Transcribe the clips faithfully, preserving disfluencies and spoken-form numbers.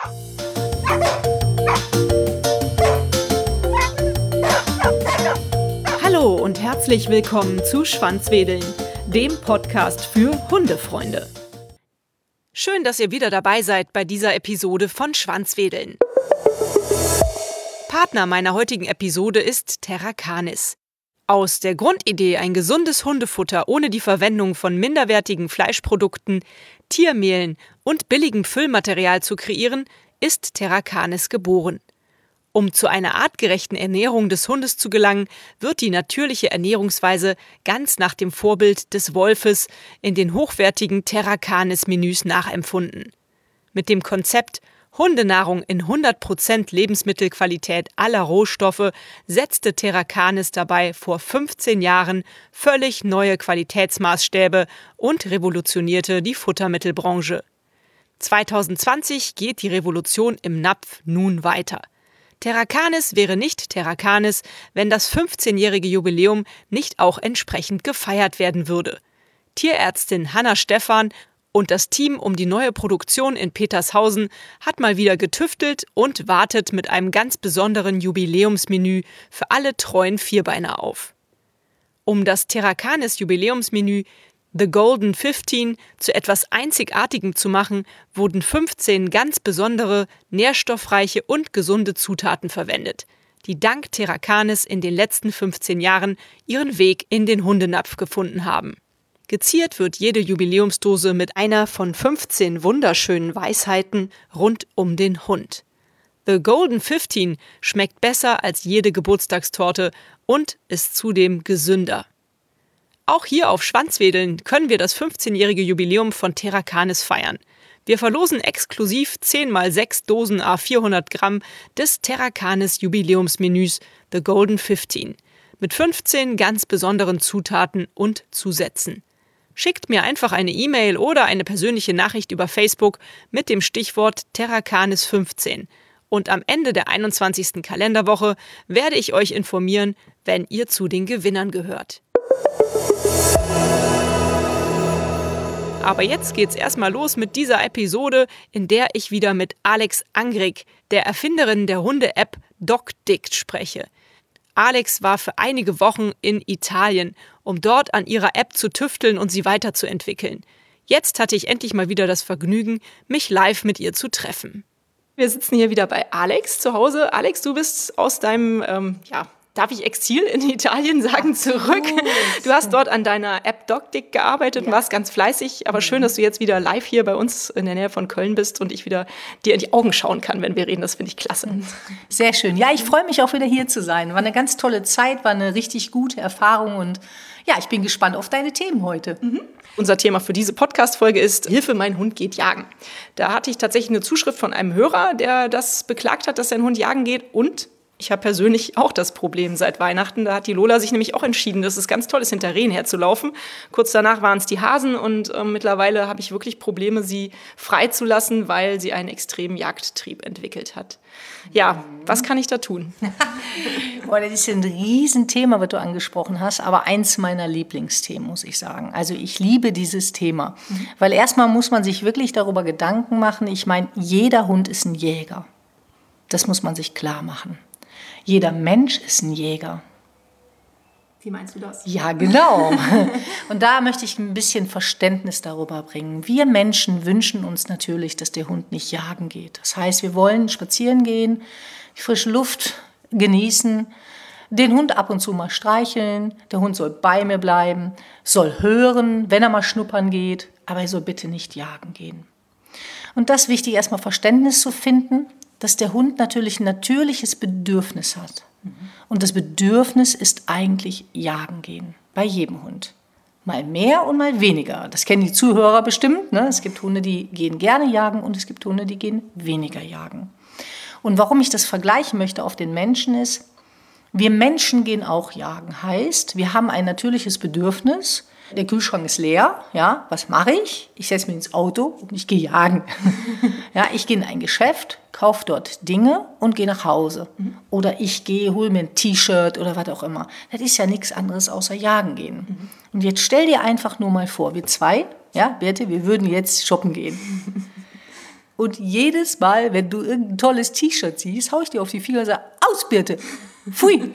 Hallo und herzlich willkommen zu Schwanzwedeln, dem Podcast für Hundefreunde. Schön, dass ihr wieder dabei seid bei dieser Episode von Schwanzwedeln. Partner meiner heutigen Episode ist Terra Canis. Aus der Grundidee, ein gesundes Hundefutter ohne die Verwendung von minderwertigen Fleischprodukten, Tiermehlen und billigem Füllmaterial zu kreieren, ist Terra Canis geboren. Um zu einer artgerechten Ernährung des Hundes zu gelangen, wird die natürliche Ernährungsweise ganz nach dem Vorbild des Wolfes in den hochwertigen Terra Canis-Menüs nachempfunden. Mit dem Konzept Hundenahrung in hundert Prozent Lebensmittelqualität aller Rohstoffe setzte Terra Canis dabei vor fünfzehn Jahren völlig neue Qualitätsmaßstäbe und revolutionierte die Futtermittelbranche. zwanzig zwanzig geht die Revolution im Napf nun weiter. Terra Canis wäre nicht Terra Canis, wenn das fünfzehnjährige Jubiläum nicht auch entsprechend gefeiert werden würde. Tierärztin Hanna Stephan und das Team um die neue Produktion in Petershausen hat mal wieder getüftelt und wartet mit einem ganz besonderen Jubiläumsmenü für alle treuen Vierbeiner auf. Um das Terra Canis Jubiläumsmenü The Golden fünfzehn zu etwas Einzigartigem zu machen, wurden fünfzehn ganz besondere, nährstoffreiche und gesunde Zutaten verwendet, die dank Terra Canis in den letzten fünfzehn Jahren ihren Weg in den Hundenapf gefunden haben. Geziert wird jede Jubiläumsdose mit einer von fünfzehn wunderschönen Weisheiten rund um den Hund. The Golden fünfzehn schmeckt besser als jede Geburtstagstorte und ist zudem gesünder. Auch hier auf Schwanzwedeln können wir das fünfzehnjährige Jubiläum von Terra Canis feiern. Wir verlosen exklusiv zehn mal sechs Dosen à vierhundert Gramm des Terra Canis Jubiläumsmenüs The Golden fünfzehn mit fünfzehn ganz besonderen Zutaten und Zusätzen. Schickt mir einfach eine E-Mail oder eine persönliche Nachricht über Facebook mit dem Stichwort Terra Canis fünfzehn. Und am Ende der einundzwanzigsten Kalenderwoche werde ich euch informieren, wenn ihr zu den Gewinnern gehört. Aber jetzt geht's erstmal los mit dieser Episode, in der ich wieder mit Alex Angrig, der Erfinderin der Hunde-App DogDict, spreche. Alex war für einige Wochen in Italien, um dort an ihrer App zu tüfteln und sie weiterzuentwickeln. Jetzt hatte ich endlich mal wieder das Vergnügen, mich live mit ihr zu treffen. Wir sitzen hier wieder bei Alex zu Hause. Alex, du bist aus deinem, ähm, ja, darf ich Exil in Italien sagen, zurück. Du hast dort an deiner App DogDict gearbeitet und ja. warst ganz fleißig. Aber schön, dass du jetzt wieder live hier bei uns in der Nähe von Köln bist und ich wieder dir in die Augen schauen kann, wenn wir reden. Das finde ich klasse. Sehr schön. Ja, ich freue mich auch wieder hier zu sein. War eine ganz tolle Zeit, war eine richtig gute Erfahrung und ja, ich bin gespannt auf deine Themen heute. Mhm. Unser Thema für diese Podcast-Folge ist Hilfe, mein Hund geht jagen. Da hatte ich tatsächlich eine Zuschrift von einem Hörer, der das beklagt hat, dass sein Hund jagen geht und ich habe persönlich auch das Problem seit Weihnachten. Da hat die Lola sich nämlich auch entschieden, dass es ganz toll ist, hinter Rehen herzulaufen. Kurz danach waren es die Hasen und äh, mittlerweile habe ich wirklich Probleme, sie freizulassen, weil sie einen extremen Jagdtrieb entwickelt hat. Ja, was kann ich da tun? Boah, das ist ein Riesenthema, was du angesprochen hast, aber eins meiner Lieblingsthemen, muss ich sagen. Also ich liebe dieses Thema, mhm. weil erstmal muss man sich wirklich darüber Gedanken machen. Ich meine, jeder Hund ist ein Jäger. Das muss man sich klar machen. Jeder Mensch ist ein Jäger. Wie meinst du das? Ja, genau. Und da möchte ich ein bisschen Verständnis darüber bringen. Wir Menschen wünschen uns natürlich, dass der Hund nicht jagen geht. Das heißt, wir wollen spazieren gehen, die frische Luft genießen, den Hund ab und zu mal streicheln. Der Hund soll bei mir bleiben, soll hören, wenn er mal schnuppern geht, aber er soll bitte nicht jagen gehen. Und das ist wichtig, erstmal Verständnis zu finden, dass der Hund natürlich ein natürliches Bedürfnis hat. Mhm. Und das Bedürfnis ist eigentlich jagen gehen, bei jedem Hund. Mal mehr und mal weniger. Das kennen die Zuhörer bestimmt. Ne? Es gibt Hunde, die gehen gerne jagen und es gibt Hunde, die gehen weniger jagen. Und warum ich das vergleichen möchte auf den Menschen ist, wir Menschen gehen auch jagen. Heißt, wir haben ein natürliches Bedürfnis. Der Kühlschrank ist leer, ja, was mache ich? Ich setze mich ins Auto und ich gehe jagen. Ja, ich gehe in ein Geschäft, kaufe dort Dinge und gehe nach Hause. Mhm. Oder ich gehe, hole mir ein T-Shirt oder was auch immer. Das ist ja nichts anderes außer jagen gehen. Mhm. Und jetzt stell dir einfach nur mal vor, wir zwei, ja, Birte, wir würden jetzt shoppen gehen. Und jedes Mal, wenn du irgendein tolles T-Shirt siehst, hau ich dir auf die Finger und sage, aus Birte, pfui.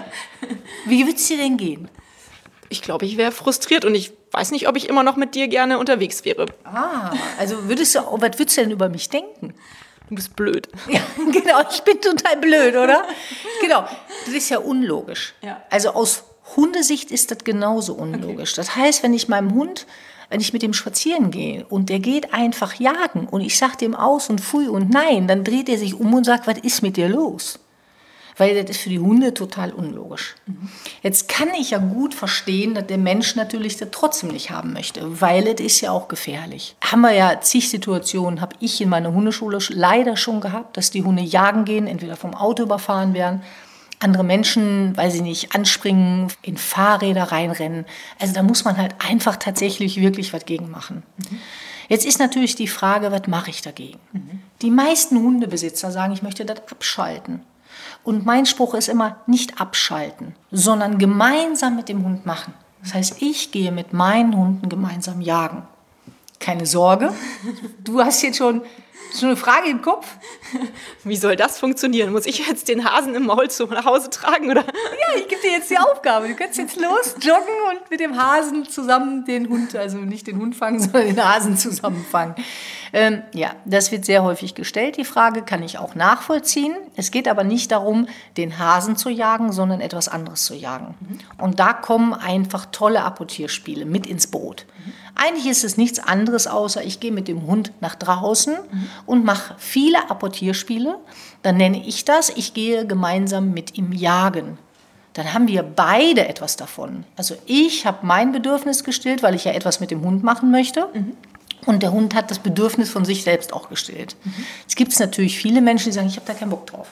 Wie würd's dir denn gehen? Ich glaube, ich wäre frustriert und ich weiß nicht, ob ich immer noch mit dir gerne unterwegs wäre. Ah, also würdest du, was würdest du denn über mich denken? Du bist blöd. Ja, genau, ich bin total blöd, oder? Genau, das ist ja unlogisch. Ja. Also aus Hundesicht ist das genauso unlogisch. Okay. Das heißt, wenn ich meinem Hund, wenn ich mit dem spazieren gehe und der geht einfach jagen und ich sage dem aus und pfui und nein, dann dreht er sich um und sagt, was ist mit dir los? Weil das ist für die Hunde total unlogisch. Mhm. Jetzt kann ich ja gut verstehen, dass der Mensch natürlich das trotzdem nicht haben möchte, weil es ist ja auch gefährlich. Haben wir ja zig Situationen, habe ich in meiner Hundeschule leider schon gehabt, dass die Hunde jagen gehen, entweder vom Auto überfahren werden, andere Menschen, weil sie nicht anspringen, in Fahrräder reinrennen. Also da muss man halt einfach tatsächlich wirklich was gegen machen. Mhm. Jetzt ist natürlich die Frage, was mache ich dagegen? Mhm. Die meisten Hundebesitzer sagen, ich möchte das abschalten. Und mein Spruch ist immer, nicht abschalten, sondern gemeinsam mit dem Hund machen. Das heißt, ich gehe mit meinen Hunden gemeinsam jagen. Keine Sorge, du hast jetzt schon, schon eine Frage im Kopf. Wie soll das funktionieren? Muss ich jetzt den Hasen im Maul zu nach Hause tragen? Oder? Ja, ich gebe dir jetzt die Aufgabe. Du kannst jetzt los joggen und mit dem Hasen zusammen den Hund, also nicht den Hund fangen, sondern den Hasen zusammen fangen. Ähm, ja, das wird sehr häufig gestellt, die Frage, kann ich auch nachvollziehen. Es geht aber nicht darum, den Hasen zu jagen, sondern etwas anderes zu jagen. Mhm. Und da kommen einfach tolle Apportierspiele mit ins Boot. Mhm. Eigentlich ist es nichts anderes, außer ich gehe mit dem Hund nach draußen mhm. und mache viele Apportierspiele. Dann nenne ich das, ich gehe gemeinsam mit ihm jagen. Dann haben wir beide etwas davon. Also ich habe mein Bedürfnis gestillt, weil ich ja etwas mit dem Hund machen möchte. Mhm. Und der Hund hat das Bedürfnis von sich selbst auch gestillt. Mhm. Es gibt natürlich viele Menschen, die sagen, ich habe da keinen Bock drauf.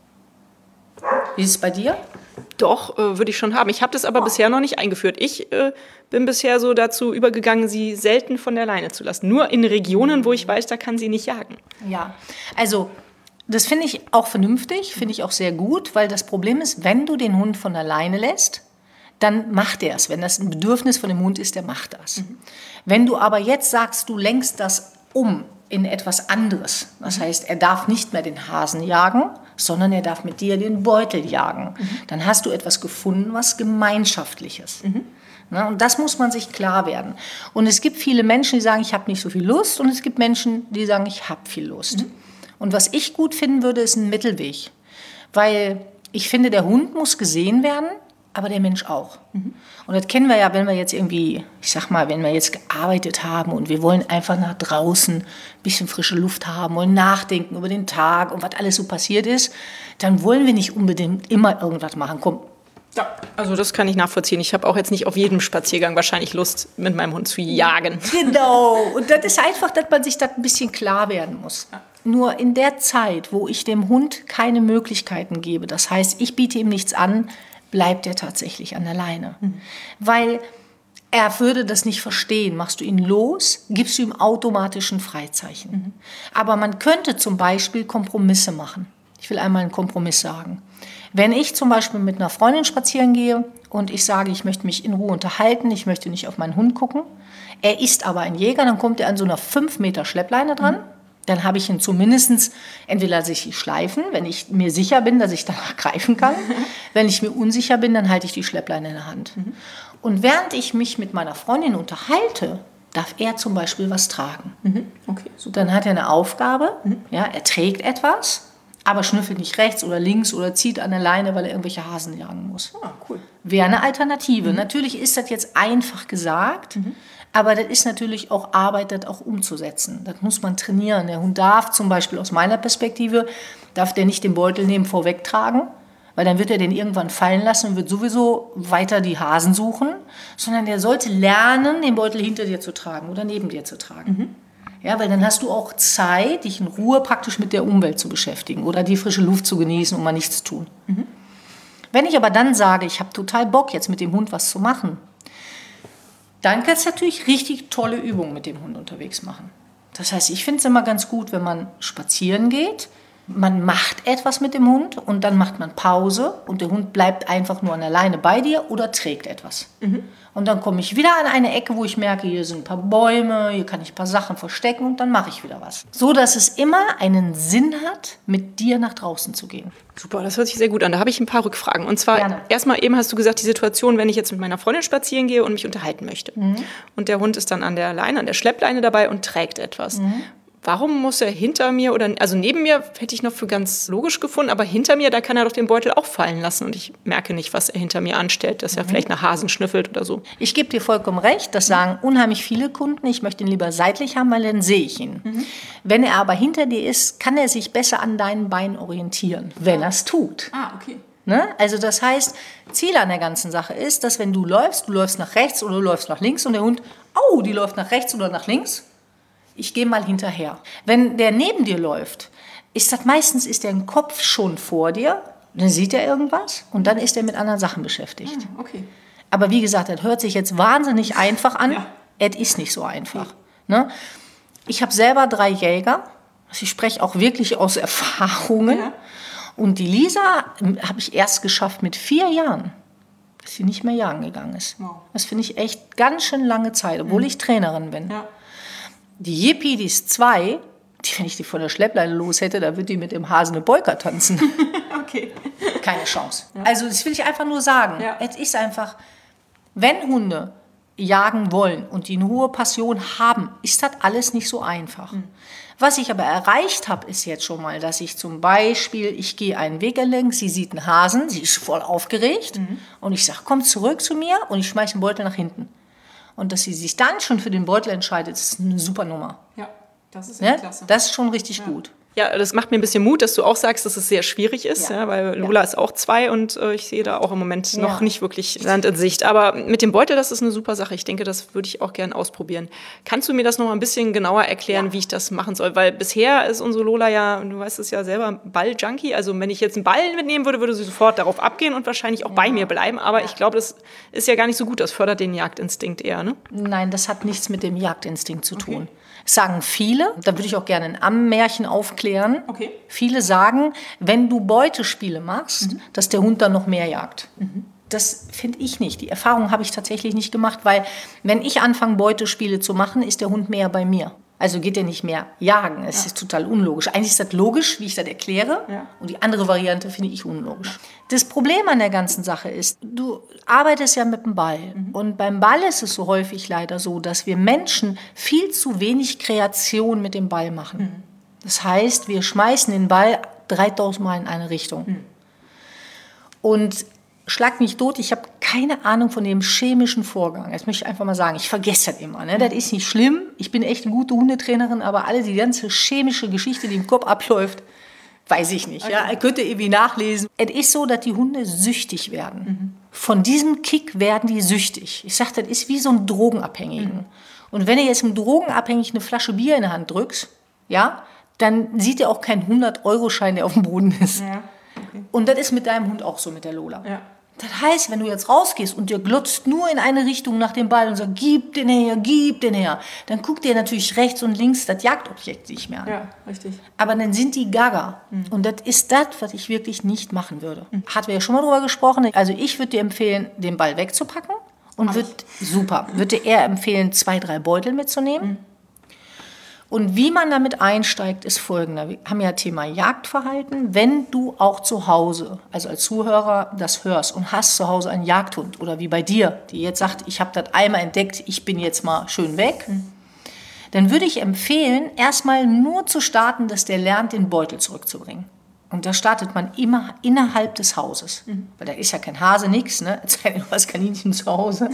Wie ist es bei dir? Doch, äh, würde ich schon haben. Ich habe das aber oh. bisher noch nicht eingeführt. Ich äh, bin bisher so dazu übergegangen, sie selten von der Leine zu lassen. Nur in Regionen, wo ich weiß, da kann sie nicht jagen. Ja, also das finde ich auch vernünftig, finde ich auch sehr gut, weil das Problem ist, wenn du den Hund von der Leine lässt, dann macht er es. Wenn das ein Bedürfnis von dem Hund ist, der macht das. Mhm. Wenn du aber jetzt sagst, du lenkst das um in etwas anderes, das heißt, er darf nicht mehr den Hasen jagen, sondern er darf mit dir den Beutel jagen, mhm. dann hast du etwas gefunden, was Gemeinschaftliches. Mhm. Na, und das muss man sich klar werden. Und es gibt viele Menschen, die sagen, ich habe nicht so viel Lust, und es gibt Menschen, die sagen, ich habe viel Lust. Mhm. Und was ich gut finden würde, ist ein Mittelweg. Weil ich finde, der Hund muss gesehen werden, aber der Mensch auch. Mhm. Und das kennen wir ja, wenn wir jetzt irgendwie, ich sag mal, wenn wir jetzt gearbeitet haben und wir wollen einfach nach draußen ein bisschen frische Luft haben, wollen nachdenken über den Tag und was alles so passiert ist, dann wollen wir nicht unbedingt immer irgendwas machen. Komm. Ja, also das kann ich nachvollziehen. Ich habe auch jetzt nicht auf jedem Spaziergang wahrscheinlich Lust, mit meinem Hund zu jagen. Genau. Und das ist einfach, dass man sich das ein bisschen klar werden muss. Ja. Nur in der Zeit, wo ich dem Hund keine Möglichkeiten gebe, das heißt, ich biete ihm nichts an, bleibt er tatsächlich an der Leine. Mhm. Weil er würde das nicht verstehen. Machst du ihn los, gibst du ihm automatisch ein Freizeichen. Mhm. Aber man könnte zum Beispiel Kompromisse machen. Ich will einmal einen Kompromiss sagen. Wenn ich zum Beispiel mit einer Freundin spazieren gehe und ich sage, ich möchte mich in Ruhe unterhalten, ich möchte nicht auf meinen Hund gucken, er ist aber ein Jäger, dann kommt er an so einer fünf Meter Schleppleine dran, mhm. dann habe ich ihn zumindest, entweder lasse ich ihn schleifen, wenn ich mir sicher bin, dass ich danach greifen kann. Wenn ich mir unsicher bin, dann halte ich die Schleppleine in der Hand. Mhm. Und während ich mich mit meiner Freundin unterhalte, darf er zum Beispiel was tragen. Mhm. Okay, super. Dann hat er eine Aufgabe, mhm. ja, er trägt etwas, aber schnüffelt nicht rechts oder links oder zieht an der Leine, weil er irgendwelche Hasen jagen muss. Ah, cool. Wäre eine Alternative. Mhm. Natürlich ist das jetzt einfach gesagt, mhm. aber das ist natürlich auch Arbeit, das auch umzusetzen. Das muss man trainieren. Der Hund darf zum Beispiel aus meiner Perspektive, darf der nicht den Beutel neben vorweg tragen, weil dann wird er den irgendwann fallen lassen und wird sowieso weiter die Hasen suchen, sondern der sollte lernen, den Beutel hinter dir zu tragen oder neben dir zu tragen. Mhm. Ja, weil dann hast du auch Zeit, dich in Ruhe praktisch mit der Umwelt zu beschäftigen oder die frische Luft zu genießen und mal nichts zu tun. Mhm. Wenn ich aber dann sage, ich habe total Bock, jetzt mit dem Hund was zu machen, dann kannst du natürlich richtig tolle Übungen mit dem Hund unterwegs machen. Das heißt, ich finde es immer ganz gut, wenn man spazieren geht, Man macht etwas mit dem Hund und dann macht man Pause und der Hund bleibt einfach nur an der Leine bei dir oder trägt etwas. Mhm. Und dann komme ich wieder an eine Ecke, wo ich merke, hier sind ein paar Bäume, hier kann ich ein paar Sachen verstecken und dann mache ich wieder was. So, dass es immer einen Sinn hat, mit dir nach draußen zu gehen. Super, das hört sich sehr gut an. Da habe ich ein paar Rückfragen. Und zwar, Gerne. erstmal eben hast du gesagt, die Situation, wenn ich jetzt mit meiner Freundin spazieren gehe und mich unterhalten möchte. Mhm. Und der Hund ist dann an der Leine, an der Schleppleine dabei und trägt etwas. Mhm. Warum muss er hinter mir oder, also neben mir hätte ich noch für ganz logisch gefunden, aber hinter mir, da kann er doch den Beutel auch fallen lassen und ich merke nicht, was er hinter mir anstellt, dass er mhm. vielleicht nach Hasen schnüffelt oder so. Ich gebe dir vollkommen recht, das sagen unheimlich viele Kunden, ich möchte ihn lieber seitlich haben, weil dann sehe ich ihn. Mhm. Wenn er aber hinter dir ist, kann er sich besser an deinen Beinen orientieren, wenn er es tut. Ah, okay. Ne? Also das heißt, Ziel an der ganzen Sache ist, dass wenn du läufst, du läufst nach rechts oder du läufst nach links und der Hund, oh, die läuft nach rechts oder nach links, ich gehe mal hinterher. Wenn der neben dir läuft, ist das meistens ist der Kopf schon vor dir, dann sieht er irgendwas und dann ist er mit anderen Sachen beschäftigt. Ah, okay. Aber wie gesagt, das hört sich jetzt wahnsinnig einfach an. Ja. Es ist nicht so einfach. Okay. Ne? Ich habe selber drei Jäger. Ich spreche auch wirklich aus Erfahrungen. Ja. Und die Lisa habe ich erst geschafft mit vier Jahren, dass sie nicht mehr jagen gegangen ist. Wow. Das finde ich echt ganz schön lange Zeit, obwohl mhm. ich Trainerin bin. Ja. Die Yippie, die ist zwei, die, wenn ich die von der Schleppleine los hätte, da würde die mit dem Hase eine Polka tanzen. Okay. Keine Chance. Ja. Also das will ich einfach nur sagen. Ja. Es ist einfach, wenn Hunde jagen wollen und die eine hohe Passion haben, ist das alles nicht so einfach. Mhm. Was ich aber erreicht habe, ist jetzt schon mal, dass ich zum Beispiel, ich gehe einen Weg entlang, sie sieht einen Hasen, sie ist voll aufgeregt mhm. und ich sage, komm zurück zu mir und ich schmeiße den Beutel nach hinten. Und dass sie sich dann schon für den Beutel entscheidet, ist eine super Nummer. Ja, das ist echt ne? klasse. Das ist schon richtig ja. gut. Ja, das macht mir ein bisschen Mut, dass du auch sagst, dass es sehr schwierig ist, ja. Ja, weil Lola ja. ist auch zwei und äh, ich sehe da auch im Moment ja. noch nicht wirklich Land in Sicht. Aber mit dem Beutel, das ist eine super Sache. Ich denke, das würde ich auch gerne ausprobieren. Kannst du mir das noch mal ein bisschen genauer erklären, ja. wie ich das machen soll? Weil bisher ist unsere Lola ja, du weißt es ja selber, Ball-Junkie. Also wenn ich jetzt einen Ball mitnehmen würde, würde sie sofort darauf abgehen und wahrscheinlich auch ja. bei mir bleiben. Aber ja. ich glaube, das ist ja gar nicht so gut. Das fördert den Jagdinstinkt eher, ne? Nein, das hat nichts mit dem Jagdinstinkt zu tun. Okay. Sagen viele, da würde ich auch gerne ein Ammenmärchen aufklären. Okay. Viele sagen, wenn du Beutespiele machst, mhm. dass der Hund dann noch mehr jagt. Mhm. Das finde ich nicht. Die Erfahrung habe ich tatsächlich nicht gemacht, weil wenn ich anfange, Beutespiele zu machen, ist der Hund mehr bei mir. Also geht er nicht mehr jagen. Es ja. ist total unlogisch. Eigentlich ist das logisch, wie ich das erkläre. Ja. Und die andere Variante finde ich unlogisch. Das Problem an der ganzen Sache ist, du arbeitest ja mit dem Ball. Mhm. Und beim Ball ist es so häufig leider so, dass wir Menschen viel zu wenig Kreation mit dem Ball machen. Mhm. Das heißt, wir schmeißen den Ball dreitausend Mal in eine Richtung. Mhm. Und schlag mich tot, ich habe keine Ahnung von dem chemischen Vorgang. Das möchte ich einfach mal sagen. Ich vergesse das immer. Ne? Das ist nicht schlimm. Ich bin echt eine gute Hundetrainerin, aber alle die ganze chemische Geschichte, die im Kopf abläuft, weiß ich nicht. Okay. Ja? Könnt ihr irgendwie nachlesen. Es ist so, dass die Hunde süchtig werden. Mhm. Von diesem Kick werden die süchtig. Ich sage, das ist wie so ein Drogenabhängigen. Mhm. Und wenn ihr jetzt einem Drogenabhängigen eine Flasche Bier in die Hand drückst, ja, dann sieht ihr auch keinen hundert-Euro-Schein, der auf dem Boden ist. Ja. Okay. Und das ist mit deinem Hund auch so, mit der Lola. Ja. Das heißt, wenn du jetzt rausgehst und dir glotzt nur in eine Richtung nach dem Ball und sagst, gib den her, gib den her, dann guckt dir natürlich rechts und links das Jagdobjekt nicht mehr an. Ja, richtig. Aber dann sind die gaga. Mhm. Und das ist das, was ich wirklich nicht machen würde. Mhm. Hatten wir ja schon mal drüber gesprochen. Also ich würde dir empfehlen, den Ball wegzupacken und würde, super, würde dir eher empfehlen, zwei, drei Beutel mitzunehmen. Mhm. Und wie man damit einsteigt, ist folgender. Wir haben ja Thema Jagdverhalten. Wenn du auch zu Hause, also als Zuhörer, das hörst und hast zu Hause einen Jagdhund oder wie bei dir, die jetzt sagt, ich habe das einmal entdeckt, ich bin jetzt mal schön weg, mhm. dann würde ich empfehlen, erstmal nur zu starten, dass der lernt, den Beutel zurückzubringen. Und da startet man immer innerhalb des Hauses. Mhm. Weil da ist ja kein Hase, nix, ne? Es sei denn, du hast Kaninchen zu Hause.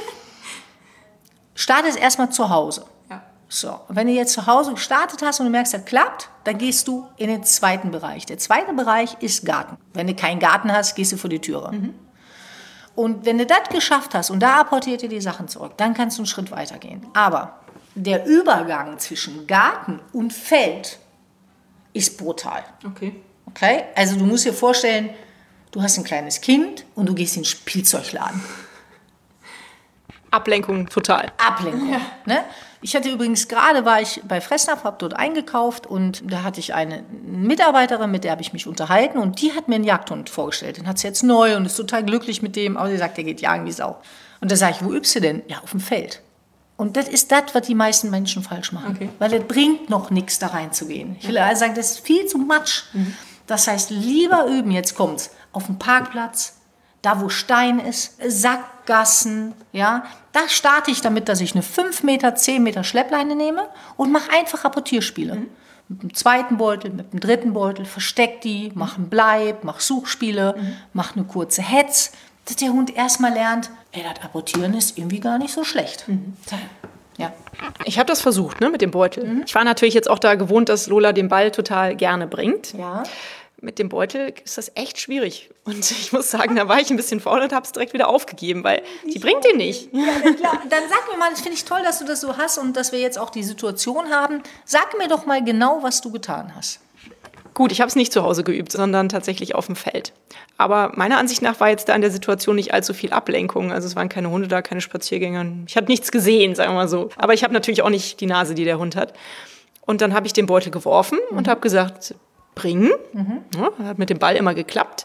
Start es erstmal zu Hause. So, wenn du jetzt zu Hause gestartet hast und du merkst, das klappt, dann gehst du in den zweiten Bereich. Der zweite Bereich ist Garten. Wenn du keinen Garten hast, gehst du vor die Türe. Mhm. Und wenn du das geschafft hast und da apportiert ihr die Sachen zurück, dann kannst du einen Schritt weiter gehen. Aber der Übergang zwischen Garten und Feld ist brutal. Okay. Okay? Also du musst dir vorstellen, du hast ein kleines Kind und du gehst in den Spielzeugladen. Ablenkung total. Ablenkung. Ja. Ne? Ich hatte übrigens gerade, war ich bei Fressnapf, habe dort eingekauft und da hatte ich eine Mitarbeiterin, mit der habe ich mich unterhalten und die hat mir einen Jagdhund vorgestellt. Den hat sie jetzt neu und ist total glücklich mit dem, aber sie sagt, der geht jagen wie Sau. Und da sage ich, wo übst du denn? Ja, auf dem Feld. Und das ist das, was die meisten Menschen falsch machen. Okay. Weil es bringt noch nichts, da reinzugehen. Ich will also sagen, das ist viel zu matsch. Mhm. Das heißt, lieber üben, jetzt kommt's, auf dem Parkplatz, da wo Stein ist, Sackgassen, ja. Da starte ich damit, dass ich eine fünf Meter, zehn Meter Schleppleine nehme und mache einfach Rapportierspiele. Mhm. Mit dem zweiten Beutel, mit dem dritten Beutel, versteck die, mach einen Bleib, mach Suchspiele, mhm. mach eine kurze Hetz, dass der Hund erstmal lernt, ey, das Apportieren ist irgendwie gar nicht so schlecht. Mhm. Ja. Ich habe das versucht, ne, mit dem Beutel. Mhm. Ich war natürlich jetzt auch da gewohnt, dass Lola den Ball total gerne bringt. Ja. Mit dem Beutel ist das echt schwierig. Und ich muss sagen, da war ich ein bisschen faul und habe es direkt wieder aufgegeben, weil die ich bringt den nicht. Ja, klar. Dann sag mir mal, das finde ich toll, dass du das so hast und dass wir jetzt auch die Situation haben. Sag mir doch mal genau, was du getan hast. Gut, ich habe es nicht zu Hause geübt, sondern tatsächlich auf dem Feld. Aber meiner Ansicht nach war jetzt da in der Situation nicht allzu viel Ablenkung. Also es waren keine Hunde da, keine Spaziergänger. Ich habe nichts gesehen, sagen wir mal so. Aber ich habe natürlich auch nicht die Nase, die der Hund hat. Und dann habe ich den Beutel geworfen mhm. und habe gesagt, bringen. Mhm. Ja, hat mit dem Ball immer geklappt.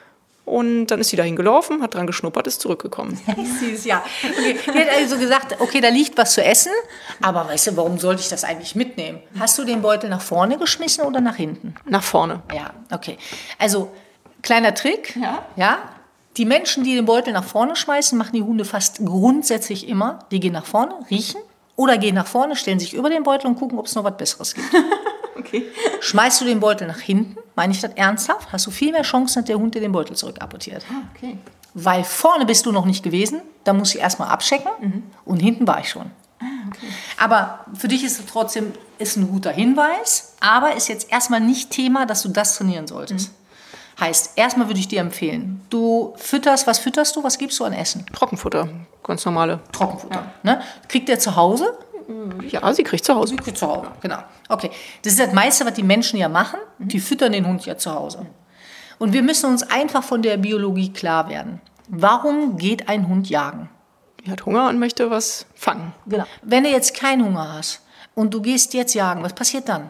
Und dann ist sie dahin gelaufen, hat dran geschnuppert, ist zurückgekommen. Süß, ja. Okay. Die hat also gesagt, okay, da liegt was zu essen, aber weißt du, warum sollte ich das eigentlich mitnehmen? Hast du den Beutel nach vorne geschmissen oder nach hinten? Nach vorne. Ja, okay. Also, kleiner Trick, ja. ja. Die Menschen, die den Beutel nach vorne schmeißen, machen die Hunde fast grundsätzlich immer. Die gehen nach vorne, riechen oder gehen nach vorne, stellen sich über den Beutel und gucken, ob es noch was Besseres gibt. Okay. Schmeißt du den Beutel nach hinten, meine ich das ernsthaft, hast du viel mehr Chancen, dass der Hund dir den Beutel zurückapportiert. Ah, okay. Weil vorne bist du noch nicht gewesen, da muss ich erstmal abchecken mhm. und hinten war ich schon. Ah, okay. Aber für dich ist es trotzdem ist ein guter Hinweis, aber ist jetzt erstmal nicht Thema, dass du das trainieren solltest. Mhm. Heißt, erstmal würde ich dir empfehlen, du fütterst, was fütterst du, was gibst du an Essen? Trockenfutter, ganz normale. Trockenfutter. Ja. Ne? Kriegt der zu Hause? Ja, sie kriegt zu Hause. Sie kriegt zu Hause, genau. Okay. Das ist das meiste, was die Menschen ja machen. Die füttern den Hund ja zu Hause. Und wir müssen uns einfach von der Biologie klar werden. Warum geht ein Hund jagen? Er hat Hunger und möchte was fangen. Genau. Wenn du jetzt keinen Hunger hast und du gehst jetzt jagen, was passiert dann?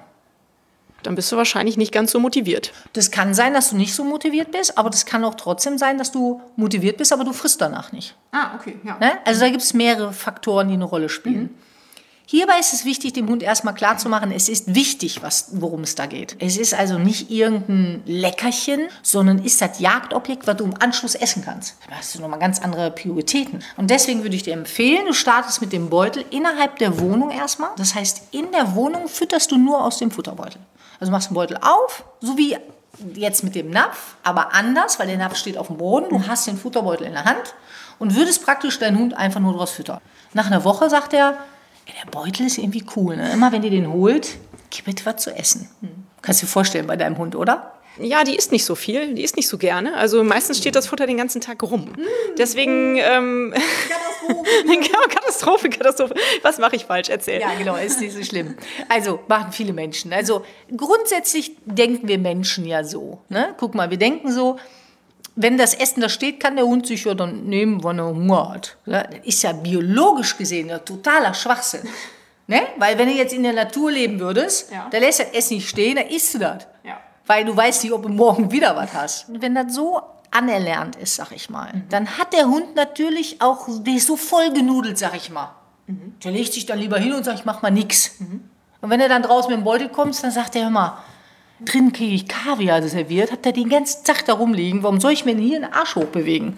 Dann bist du wahrscheinlich nicht ganz so motiviert. Das kann sein, dass du nicht so motiviert bist, aber das kann auch trotzdem sein, dass du motiviert bist, aber du frisst danach nicht. Ah, okay. Ja. Ne? Also da gibt es mehrere Faktoren, die eine Rolle spielen. Mhm. Hierbei ist es wichtig, dem Hund erstmal klarzumachen, es ist wichtig, was, worum es da geht. Es ist also nicht irgendein Leckerchen, sondern ist das Jagdobjekt, was du im Anschluss essen kannst. Da hast du nochmal ganz andere Prioritäten. Und deswegen würde ich dir empfehlen, du startest mit dem Beutel innerhalb der Wohnung erstmal. Das heißt, in der Wohnung fütterst du nur aus dem Futterbeutel. Also machst den Beutel auf, so wie jetzt mit dem Napf, aber anders, weil der Napf steht auf dem Boden. Du hast den Futterbeutel in der Hand und würdest praktisch deinen Hund einfach nur draus füttern. Nach einer Woche sagt er, der Beutel ist irgendwie cool. Ne? Immer wenn ihr den holt, gib bitte was zu essen. Hm. Kannst du dir vorstellen bei deinem Hund, oder? Ja, die isst nicht so viel, die isst nicht so gerne. Also meistens steht das Futter den ganzen Tag rum. Deswegen... Ähm, Katastrophe. Katastrophe, Katastrophe. Was mache ich falsch? Erzähl. Ja, genau, ist nicht so schlimm. Also machen viele Menschen. Also grundsätzlich denken wir Menschen ja so. Ne? Guck mal, wir denken so, wenn das Essen da steht, kann der Hund sich ja dann nehmen, wenn er Hunger hat. Ja, das ist ja biologisch gesehen ja totaler Schwachsinn. Ne? Weil wenn du jetzt in der Natur leben würdest, ja. da lässt das Essen nicht stehen, dann isst du das. Ja. Weil du weißt nicht, ob du morgen wieder was hast. Und wenn das so anerlernt ist, sag ich mal, mhm. dann hat der Hund natürlich auch, der ist so voll genudelt, sag ich mal. Mhm. Der legt sich dann lieber hin und sagt, ich mach mal nix. Mhm. Und wenn er dann draußen mit dem Beutel kommt, dann sagt er immer, drin kriege ich Kaviar serviert, hat er den ganzen Tag da rumliegen, warum soll ich mir denn hier den Arsch hochbewegen?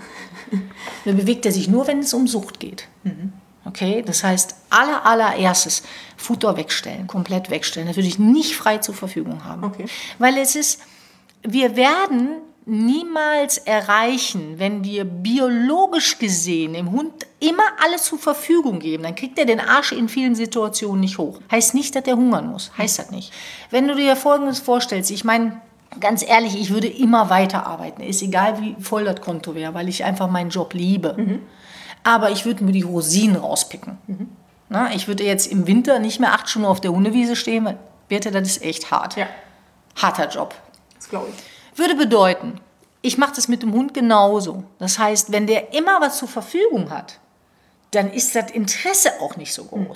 Dann bewegt er sich nur, wenn es um Sucht geht. Mhm. Okay, das heißt, aller, allererstes Futter wegstellen, komplett wegstellen. Das würde ich nicht frei zur Verfügung haben. Okay. Weil es ist, wir werden niemals erreichen, wenn wir biologisch gesehen dem Hund immer alles zur Verfügung geben, dann kriegt er den Arsch in vielen Situationen nicht hoch. Heißt nicht, dass er hungern muss. Heißt das nicht. Wenn du dir Folgendes vorstellst, ich meine, ganz ehrlich, ich würde immer weiterarbeiten. Ist egal, wie voll das Konto wäre, weil ich einfach meinen Job liebe. Mhm. Aber ich würde mir die Rosinen rauspicken. Mhm. Na, ich würde jetzt im Winter nicht mehr acht Stunden auf der Hundewiese stehen, weil, Birte, das ist echt hart. Ja. Harter Job. Das glaube ich. Würde bedeuten, ich mache das mit dem Hund genauso. Das heißt, wenn der immer was zur Verfügung hat, dann ist das Interesse auch nicht so groß. Mhm.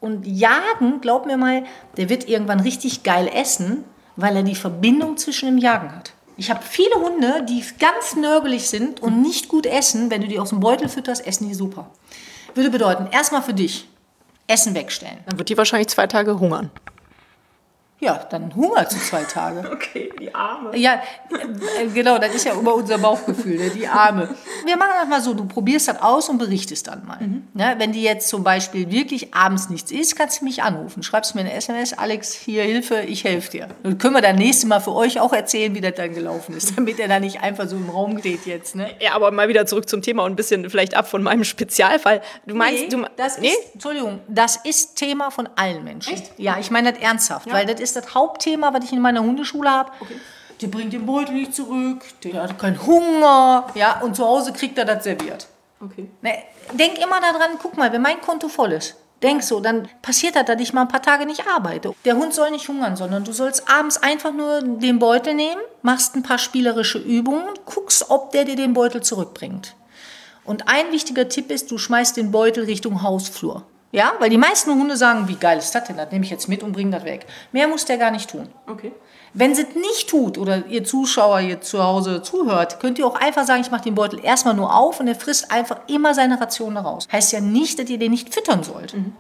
Und Jagen, glaub mir mal, der wird irgendwann richtig geil essen, weil er die Verbindung zwischen dem Jagen hat. Ich habe viele Hunde, die ganz nörgelig sind und nicht gut essen. Wenn du die aus dem Beutel fütterst, essen die super. Würde bedeuten, erstmal für dich, Essen wegstellen. Dann wird die wahrscheinlich zwei Tage hungern. Ja, dann hungert sie zwei Tage. Okay, die Arme. Ja, äh, genau, das ist ja immer unser Bauchgefühl, ne? Die Arme. Wir machen das mal so, du probierst das aus und berichtest dann mal. Mhm. Ja, wenn die jetzt zum Beispiel wirklich abends nichts isst, kannst du mich anrufen. Schreibst mir eine S M S, Alex, hier Hilfe, ich helfe dir. Dann können wir dann nächstes Mal für euch auch erzählen, wie das dann gelaufen ist, damit er da nicht einfach so im Raum steht jetzt. Ne? Ja, aber mal wieder zurück zum Thema und ein bisschen vielleicht ab von meinem Spezialfall. Du meinst, nee, du das nee? ist, Entschuldigung, das ist Thema von allen Menschen. Echt? Ja, ich meine das ernsthaft, Ja. weil das ist das Hauptthema, was ich in meiner Hundeschule habe. Okay. Der bringt den Beutel nicht zurück, der hat keinen Hunger, ja, und zu Hause kriegt er das serviert. Okay. Ne, denk immer daran, guck mal, wenn mein Konto voll ist, denk so, dann passiert das, dass ich mal ein paar Tage nicht arbeite. Der Hund soll nicht hungern, sondern du sollst abends einfach nur den Beutel nehmen, machst ein paar spielerische Übungen, guckst, ob der dir den Beutel zurückbringt. Und ein wichtiger Tipp ist, du schmeißt den Beutel Richtung Hausflur. Ja, weil die meisten Hunde sagen, wie geil ist das denn? Das nehme ich jetzt mit und bringe das weg. Mehr muss der gar nicht tun. Okay. Wenn sie es nicht tut oder ihr Zuschauer hier zu Hause zuhört, könnt ihr auch einfach sagen, ich mache den Beutel erstmal nur auf und er frisst einfach immer seine Ration raus. Heißt ja nicht, dass ihr den nicht füttern sollt. Mhm.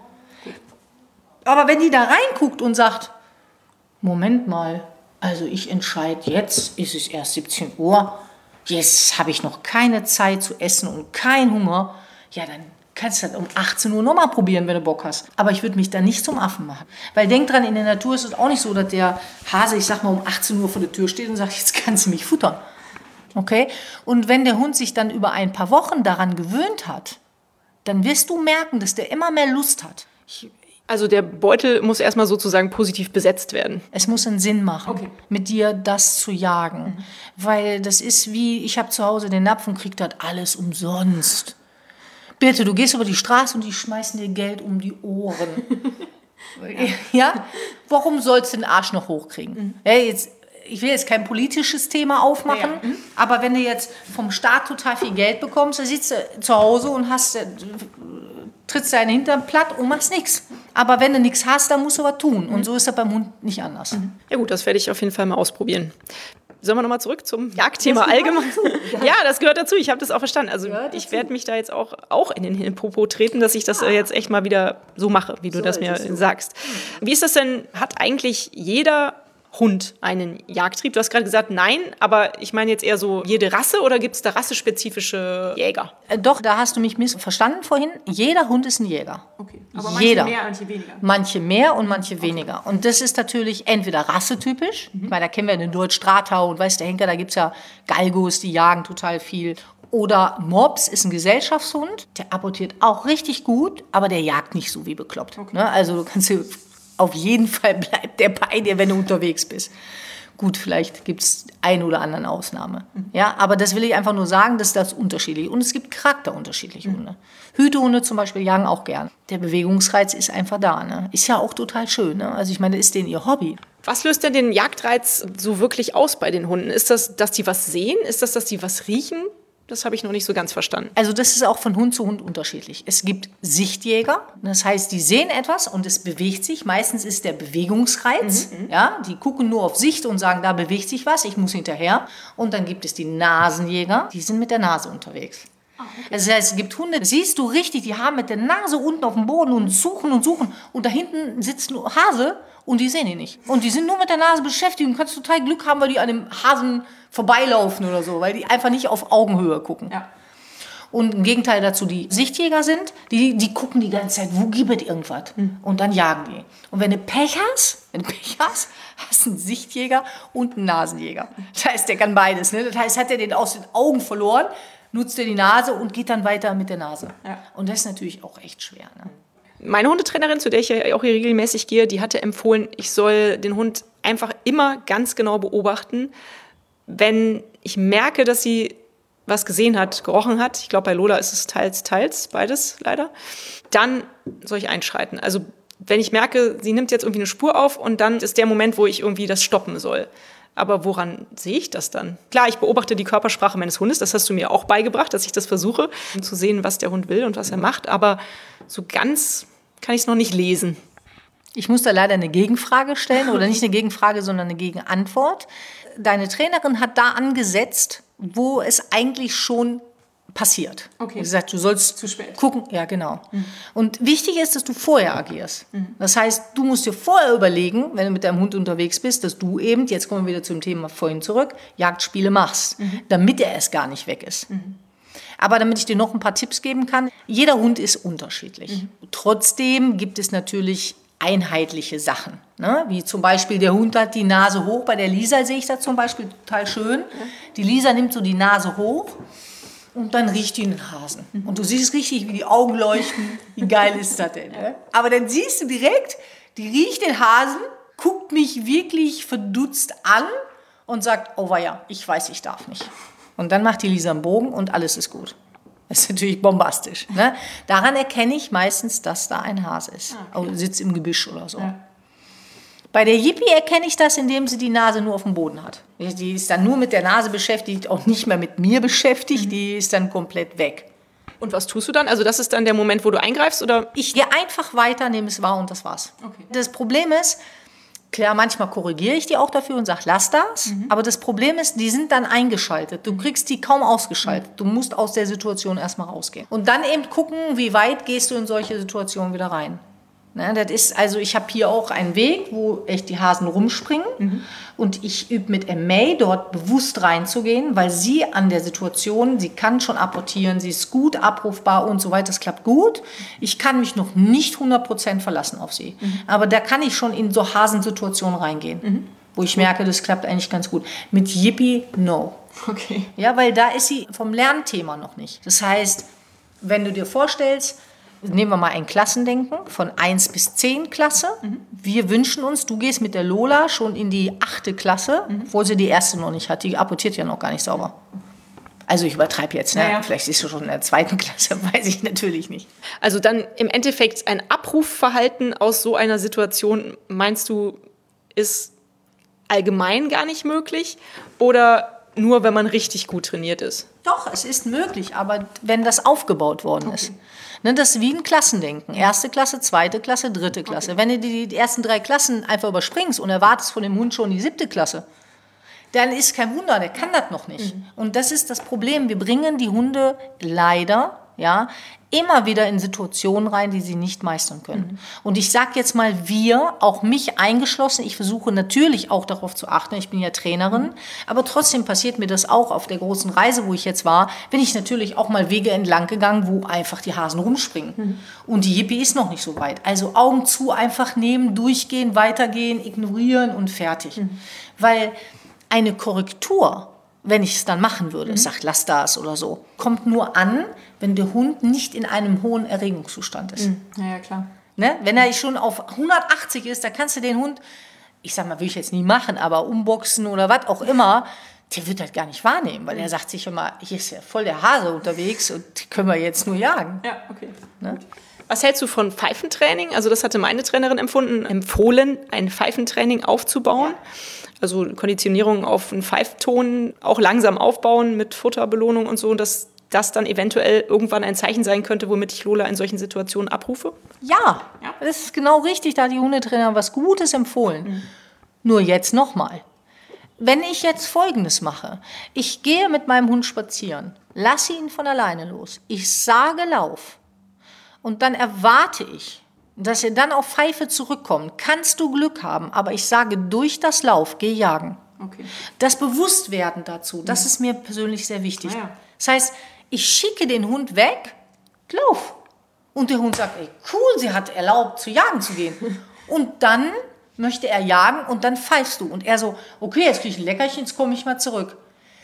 Aber wenn die da reinguckt und sagt, Moment mal, also ich entscheide, jetzt ist es erst siebzehn Uhr, jetzt habe ich noch keine Zeit zu essen und keinen Hunger, ja dann kannst du das um achtzehn Uhr nochmal probieren, wenn du Bock hast. Aber ich würde mich da nicht zum Affen machen. Weil denk dran, in der Natur ist es auch nicht so, dass der Hase, ich sag mal, um achtzehn Uhr vor der Tür steht und sagt, jetzt kannst du mich futtern. Okay? Und wenn der Hund sich dann über ein paar Wochen daran gewöhnt hat, dann wirst du merken, dass der immer mehr Lust hat. Ich, Also der Beutel muss erstmal sozusagen positiv besetzt werden. Es muss einen Sinn machen, okay, mit dir das zu jagen. Mhm. Weil das ist wie, ich habe zu Hause den Napf und krieg das alles umsonst. Bitte, du gehst über die Straße und die schmeißen dir Geld um die Ohren. Ja? Warum sollst du den Arsch noch hochkriegen? Mhm. Ja, jetzt, ich will jetzt kein politisches Thema aufmachen, ja, ja. Mhm. aber wenn du jetzt vom Staat total viel Geld bekommst, dann sitzt du zu Hause und hast, trittst deinen Hintern platt und machst nichts. Aber wenn du nichts hast, dann musst du was tun. Und so ist das beim Hund nicht anders. Mhm. Ja gut, das werde ich auf jeden Fall mal ausprobieren. Sollen wir nochmal zurück zum Jagdthema allgemein? Ja. ja, das gehört dazu. Ich habe das auch verstanden. Also ich werde mich da jetzt auch, auch in den Popo treten, dass ich das ah. jetzt echt mal wieder so mache, wie du so das mir so. sagst. Wie ist das denn? Hat eigentlich jeder Hund einen Jagdtrieb? Du hast gerade gesagt, nein, aber ich meine jetzt eher so jede Rasse oder gibt es da rassespezifische Jäger? Äh, doch, da hast du mich missverstanden vorhin. Jeder Hund ist ein Jäger. Okay. Aber manche jeder. mehr, manche weniger. Manche mehr und manche okay. weniger. Und das ist natürlich entweder rassetypisch, mhm. weil da kennen wir den Deutsch-Stratau und weiß der Henker, da gibt es ja Galgos, die jagen total viel. Oder Mops ist ein Gesellschaftshund, der apportiert auch richtig gut, aber der jagt nicht so wie bekloppt. Okay. Ne? Also du kannst dir auf jeden Fall bleibt der bei dir, wenn du unterwegs bist. Gut, vielleicht gibt es eine oder andere Ausnahme. Mhm. Ja, aber das will ich einfach nur sagen, dass das unterschiedlich ist. Und es gibt charakterunterschiedliche mhm. Hunde. Hütehunde zum Beispiel jagen auch gern. Der Bewegungsreiz ist einfach da. Ne? Ist ja auch total schön. Ne? Also ich meine, das ist denen ihr Hobby. Was löst denn den Jagdreiz so wirklich aus bei den Hunden? Ist das, dass die was sehen? Ist das, dass die was riechen? Das habe ich noch nicht so ganz verstanden. Also das ist auch von Hund zu Hund unterschiedlich. Es gibt Sichtjäger, das heißt, die sehen etwas und es bewegt sich. Meistens ist der Bewegungsreiz. Mhm, ja, die gucken nur auf Sicht und sagen, da bewegt sich was, ich muss hinterher. Und dann gibt es die Nasenjäger, die sind mit der Nase unterwegs. Oh, okay. Das heißt, es gibt Hunde, siehst du richtig, die haben mit der Nase unten auf dem Boden und suchen und suchen. Und da hinten sitzt nur Hase und die sehen ihn nicht. Und die sind nur mit der Nase beschäftigt und kannst total Glück haben, weil die an dem Hasen vorbeilaufen oder so, weil die einfach nicht auf Augenhöhe gucken. Ja. Und im Gegenteil dazu, die Sichtjäger sind, die, die gucken die ganze Zeit, wo gibt es irgendwas? Mhm. Und dann jagen die. Und wenn du Pech hast, wenn du Pech hast, hast du einen Sichtjäger und einen Nasenjäger. Das heißt, der kann beides. Ne? Das heißt, hat er den aus den Augen verloren, nutzt er die Nase und geht dann weiter mit der Nase. Ja. Und das ist natürlich auch echt schwer. Ne? Meine Hundetrainerin, zu der ich ja auch hier regelmäßig gehe, die hatte empfohlen, ich soll den Hund einfach immer ganz genau beobachten, wenn ich merke, dass sie was gesehen hat, gerochen hat, ich glaube, bei Lola ist es teils, teils, beides leider, dann soll ich einschreiten. Also wenn ich merke, sie nimmt jetzt irgendwie eine Spur auf und dann ist der Moment, wo ich irgendwie das stoppen soll. Aber woran sehe ich das dann? Klar, ich beobachte die Körpersprache meines Hundes, das hast du mir auch beigebracht, dass ich das versuche, um zu sehen, was der Hund will und was er macht. Aber so ganz kann ich es noch nicht lesen. Ich muss da leider eine Gegenfrage stellen oder nicht eine Gegenfrage, sondern eine Gegenantwort. Deine Trainerin hat da angesetzt, wo es eigentlich schon passiert. Okay. Sie sagt, du sollst zu spät gucken. Ja, genau. Mhm. Und wichtig ist, dass du vorher agierst. Mhm. Das heißt, du musst dir vorher überlegen, wenn du mit deinem Hund unterwegs bist, dass du eben, jetzt kommen wir wieder zum Thema vorhin zurück, Jagdspiele machst, mhm. damit er es gar nicht weg ist. Mhm. Aber damit ich dir noch ein paar Tipps geben kann, jeder Hund ist unterschiedlich. Mhm. Trotzdem gibt es natürlich einheitliche Sachen, ne? Wie zum Beispiel der Hund hat die Nase hoch. Bei der Lisa sehe ich das zum Beispiel total schön. Ja. Die Lisa nimmt so die Nase hoch und dann riecht die den Hasen. Mhm. Und du siehst richtig, wie die Augen leuchten. Wie geil ist das denn? Ne? Aber dann siehst du direkt, die riecht den Hasen, guckt mich wirklich verdutzt an und sagt, oh weia, ich weiß, ich darf nicht. Und dann macht die Lisa einen Bogen und alles ist gut. Das ist natürlich bombastisch. Ne? Daran erkenne ich meistens, dass da ein Hase ist. Okay. Also sitzt im Gebüsch oder so. Ja. Bei der Yippie erkenne ich das, indem sie die Nase nur auf dem Boden hat. Die ist dann nur mit der Nase beschäftigt, auch nicht mehr mit mir beschäftigt. Mhm. Die ist dann komplett weg. Und was tust du dann? Also das ist dann der Moment, wo du eingreifst? Oder? Ich gehe einfach weiter, nehme es wahr und das war's. Okay. Das Problem ist, klar, manchmal korrigiere ich die auch dafür und sage, lass das. Mhm. Aber das Problem ist, die sind dann eingeschaltet. Du kriegst die kaum ausgeschaltet. Mhm. Du musst aus der Situation erstmal rausgehen. Und dann eben gucken, wie weit gehst du in solche Situationen wieder rein. Ne, das ist, also ich habe hier auch einen Weg, wo echt die Hasen rumspringen. Mhm. Und ich übe mit May dort bewusst reinzugehen, weil sie an der Situation, sie kann schon apportieren, sie ist gut abrufbar und so weiter, das klappt gut. Ich kann mich noch nicht hundert Prozent verlassen auf sie. Mhm. Aber da kann ich schon in so Hasensituationen reingehen, mhm. wo ich merke, das klappt eigentlich ganz gut. Mit Yippie, no. Okay. Ja, weil da ist sie vom Lernthema noch nicht. Das heißt, wenn du dir vorstellst, nehmen wir mal ein Klassendenken von eins bis zehn Klasse. Mhm. Wir wünschen uns, du gehst mit der Lola schon in die achte Klasse, mhm. obwohl sie die erste noch nicht hat. Die apportiert ja noch gar nicht sauber. Also ich übertreibe jetzt, ne? Ja, ja. Vielleicht ist sie schon in der zweiten Klasse, weiß ich natürlich nicht. Also dann im Endeffekt ein Abrufverhalten aus so einer Situation, meinst du, ist allgemein gar nicht möglich oder nur, wenn man richtig gut trainiert ist? Doch, es ist möglich, aber wenn das aufgebaut worden okay. ist. Ne, das ist wie ein Klassendenken. Erste Klasse, zweite Klasse, dritte Klasse. Okay. Wenn du die, die ersten drei Klassen einfach überspringst und erwartest von dem Hund schon die siebte Klasse, dann ist kein Wunder, der kann das noch nicht. Mhm. Und das ist das Problem. Wir bringen die Hunde leider ja, immer wieder in Situationen rein, die sie nicht meistern können. Mhm. Und ich sage jetzt mal wir, auch mich eingeschlossen, ich versuche natürlich auch darauf zu achten, ich bin ja Trainerin, mhm. aber trotzdem passiert mir das auch auf der großen Reise, wo ich jetzt war, bin ich natürlich auch mal Wege entlang gegangen, wo einfach die Hasen rumspringen. Mhm. Und die Yippie ist noch nicht so weit. Also Augen zu, einfach nehmen, durchgehen, weitergehen, ignorieren und fertig. Mhm. Weil eine Korrektur, wenn ich es dann machen würde, mhm. sag, lass das oder so, kommt nur an, wenn der Hund nicht in einem hohen Erregungszustand ist. Mhm. Ja, ja, klar. Ne? Wenn er schon auf hundertachtzig ist, da kannst du den Hund, ich sag mal, will ich jetzt nie machen, aber umboxen oder was auch immer, der wird das gar nicht wahrnehmen, weil er sagt sich immer, hier ist ja voll der Hase unterwegs und die können wir jetzt nur jagen. Ja, okay. Ne? Was hältst du von Pfeifentraining? Also das hatte meine Trainerin empfunden, empfohlen, ein Pfeifentraining aufzubauen. Ja. Also Konditionierung auf einen Pfeifton auch langsam aufbauen mit Futterbelohnung und so, dass das dann eventuell irgendwann ein Zeichen sein könnte, womit ich Lola in solchen Situationen abrufe? Ja, ja. Das ist genau richtig, da hat die Hundetrainer was Gutes empfohlen. Mhm. Nur jetzt nochmal. Wenn ich jetzt Folgendes mache, ich gehe mit meinem Hund spazieren, lasse ihn von alleine los, ich sage Lauf und dann erwarte ich, dass er dann auf Pfeife zurückkommt, kannst du Glück haben, aber ich sage durch das Lauf, geh jagen. Okay. Das Bewusstwerden dazu, das ja. ist mir persönlich sehr wichtig. Ja, ja. Das heißt, ich schicke den Hund weg, lauf. Und der Hund sagt, ey, cool, sie hat erlaubt, zu jagen zu gehen. Und dann möchte er jagen und dann pfeifst du. Und er so, okay, jetzt kriege ich ein Leckerchen, jetzt komme ich mal zurück.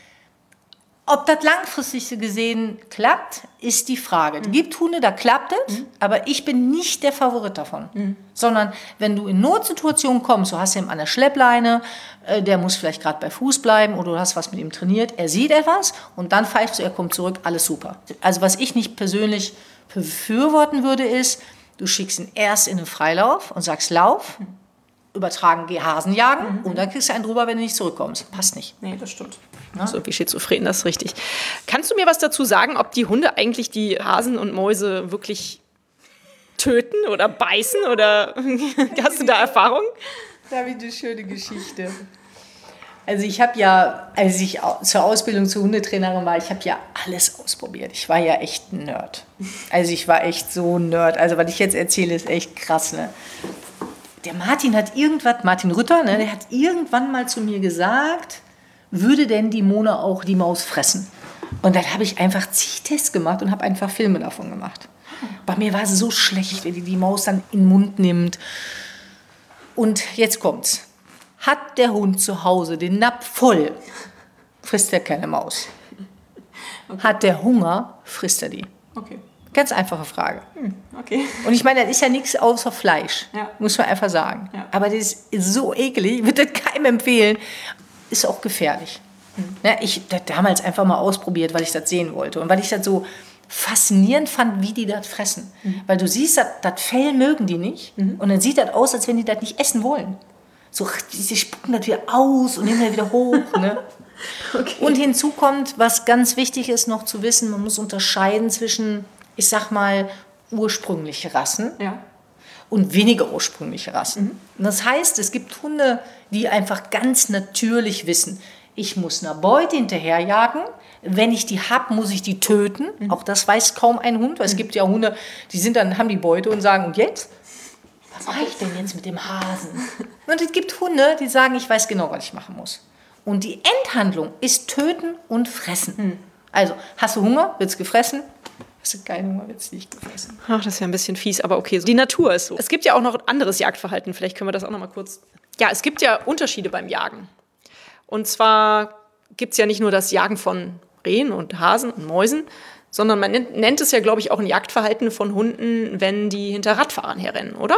Ob das langfristig gesehen klappt, ist die Frage. Es mhm. gibt Hunde, da klappt es, mhm. aber ich bin nicht der Favorit davon. Mhm. Sondern wenn du in Notsituationen kommst, du hast ihn an der Schleppleine, äh, der muss vielleicht gerade bei Fuß bleiben oder du hast was mit ihm trainiert, er sieht etwas und dann pfeifst du, er kommt zurück, alles super. Also was ich nicht persönlich befürworten würde, ist, du schickst ihn erst in den Freilauf und sagst, lauf, mhm. übertragen, geh Hasen jagen mhm. und dann kriegst du einen drüber, wenn du nicht zurückkommst. Passt nicht. Nee, das stimmt. Ja. So wie schizophren, das ist richtig. Kannst du mir was dazu sagen, ob die Hunde eigentlich die Hasen und Mäuse wirklich töten oder beißen? Oder hast du da Erfahrung? Da habe ich eine schöne Geschichte. Also ich habe ja, als ich zur Ausbildung zur Hundetrainerin war, ich habe ja alles ausprobiert. Ich war ja echt ein Nerd. Also ich war echt so ein Nerd. Also was ich jetzt erzähle, ist echt krass, ne? Der Martin hat irgendwas, Martin Rütter, ne, der hat irgendwann mal zu mir gesagt, würde denn die Mona auch die Maus fressen? Und dann habe ich einfach zig Tests gemacht und habe einfach Filme davon gemacht. Bei mir war es so schlecht, wenn die die Maus dann in den Mund nimmt. Und jetzt kommt's. Hat der Hund zu Hause den Napf voll, frisst er keine Maus. Okay. Hat der Hunger, frisst er die. Okay. Ganz einfache Frage. Hm, okay. Und ich meine, das ist ja nichts außer Fleisch, ja. muss man einfach sagen. Ja. Aber das ist so eklig, ich würde das keinem empfehlen. Ist auch gefährlich. Hm. Ja, ich habe das damals einfach mal ausprobiert, weil ich das sehen wollte. Und weil ich das so faszinierend fand, wie die das fressen. Mhm. Weil du siehst, das, das Fell mögen die nicht. Mhm. Und dann sieht das aus, als wenn die das nicht essen wollen. So, sie spucken das wieder aus und nehmen das wieder hoch. Ne? Okay. Und hinzu kommt, was ganz wichtig ist noch zu wissen, man muss unterscheiden zwischen, ich sag mal, ursprüngliche Rassen ja. und weniger ursprüngliche Rassen. Mhm. Und das heißt, es gibt Hunde, die einfach ganz natürlich wissen, ich muss einer Beute hinterherjagen, wenn ich die habe, muss ich die töten. Mhm. Auch das weiß kaum ein Hund, weil mhm. es gibt ja Hunde, die sind dann, haben die Beute und sagen, und jetzt? Was mache ich denn jetzt mit dem Hasen? Und es gibt Hunde, die sagen, ich weiß genau, was ich machen muss. Und die Endhandlung ist töten und fressen. Mhm. Also, hast du Hunger, wird's gefressen. Hast du keinen Hunger, wird's nicht gefressen. Ach, das ist ja ein bisschen fies, aber okay. Die Natur ist so. Es gibt ja auch noch anderes Jagdverhalten. Vielleicht können wir das auch noch mal kurz... Ja, es gibt ja Unterschiede beim Jagen. Und zwar gibt es ja nicht nur das Jagen von Rehen und Hasen und Mäusen, sondern man nennt, nennt es ja, glaube ich, auch ein Jagdverhalten von Hunden, wenn die hinter Radfahrern herrennen, oder?